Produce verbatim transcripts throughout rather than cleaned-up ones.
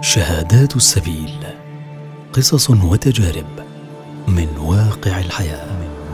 شهادات السبيل، قصص وتجارب من واقع الحياة.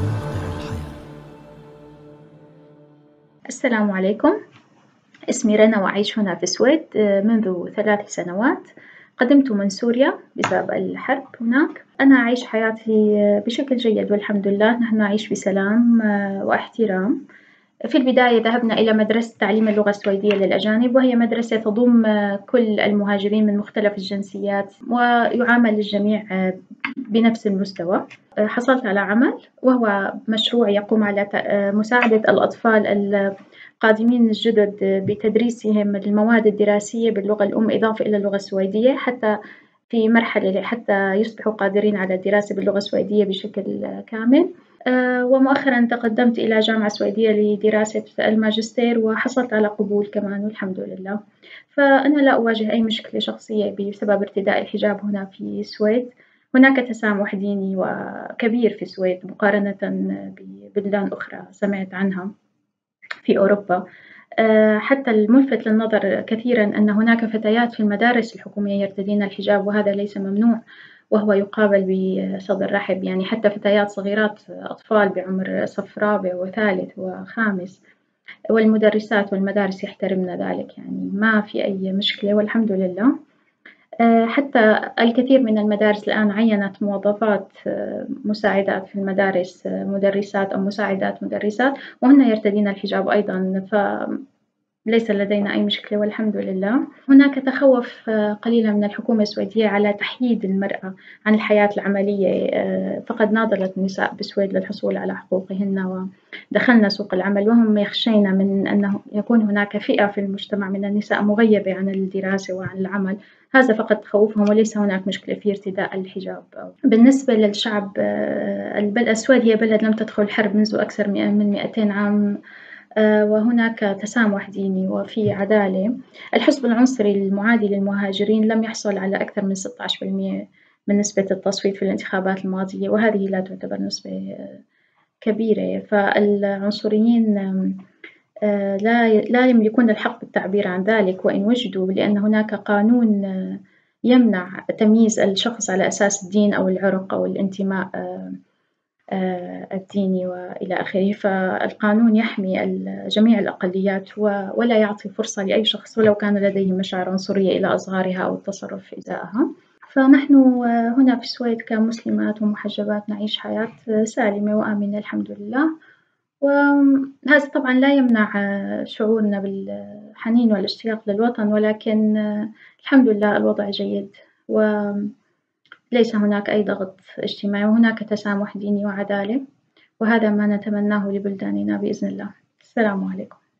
السلام عليكم. اسمي رنا وأعيش هنا في السويد منذ ثلاث سنوات. قدمت من سوريا بسبب الحرب هناك. أنا أعيش حياتي بشكل جيد والحمد لله. نحن نعيش بسلام واحترام. في البداية ذهبنا إلى مدرسة تعليم اللغة السويدية للأجانب، وهي مدرسة تضم كل المهاجرين من مختلف الجنسيات ويعامل الجميع بنفس المستوى. حصلت على عمل وهو مشروع يقوم على مساعدة الأطفال القادمين الجدد بتدريسهم المواد الدراسية باللغة الأم إضافة إلى اللغة السويدية، حتى في مرحلة حتى يصبحوا قادرين على الدراسة باللغة السويدية بشكل كامل. ومؤخرا تقدمت إلى جامعة سويدية لدراسة الماجستير وحصلت على قبول كمان والحمد لله. فأنا لا أواجه أي مشكلة شخصية بسبب ارتداء الحجاب هنا في السويد. هناك تسامح ديني وكبير في السويد مقارنة ببلدان أخرى سمعت عنها في أوروبا. حتى الملفت للنظر كثيرا أن هناك فتيات في المدارس الحكومية يرتدين الحجاب، وهذا ليس ممنوع وهو يقابل بصدر رحب، يعني حتى فتيات صغيرات أطفال بعمر صف رابع وثالث وخامس، والمدرسات والمدارس يحترمن ذلك، يعني ما في أي مشكلة والحمد لله. حتى الكثير من المدارس الآن عينت موظفات مساعدات في المدارس، مدرسات أو مساعدات مدرسات، وهن يرتدين الحجاب أيضا، فليس لدينا أي مشكلة والحمد لله. هناك تخوف قليلا من الحكومة السويدية على تحييد المرأة عن الحياة العملية، فقد ناضلت النساء بالسويد للحصول على حقوقهن ودخلن سوق العمل، وهم يخشين من أنه يكون هناك فئة في المجتمع من النساء مغيبة عن الدراسة وعن العمل. هذا فقط تخوفهم وليس هناك مشكلة في ارتداء الحجاب. بالنسبة للشعب، السويد هي بلد لم تدخل الحرب منذ أكثر من مئتين عام، وهناك تسامح ديني وفي عدالة. الحزب العنصري المعادي للمهاجرين لم يحصل على أكثر من ستة عشر بالمئة من نسبة التصويت في الانتخابات الماضية، وهذه لا تعتبر نسبة كبيرة. فالعنصريين لا لا يملكون الحق بالتعبير عن ذلك وإن وجدوا، لأن هناك قانون يمنع تمييز الشخص على أساس الدين أو العرق أو الانتماء الديني وإلى آخره. فالقانون يحمي جميع الأقليات ولا يعطي فرصة لأي شخص ولو كان لديه مشاعر عنصرية إلى أصغارها أو التصرف إزاءها. فنحن هنا في السويد كمسلمات ومحجبات نعيش حياة سالمة وآمنة الحمد لله، وهذا طبعا لا يمنع شعورنا بالحنين والاشتياق للوطن، ولكن الحمد لله الوضع جيد وليس هناك أي ضغط اجتماعي، وهناك تسامح ديني وعدالة، وهذا ما نتمناه لبلداننا بإذن الله. السلام عليكم.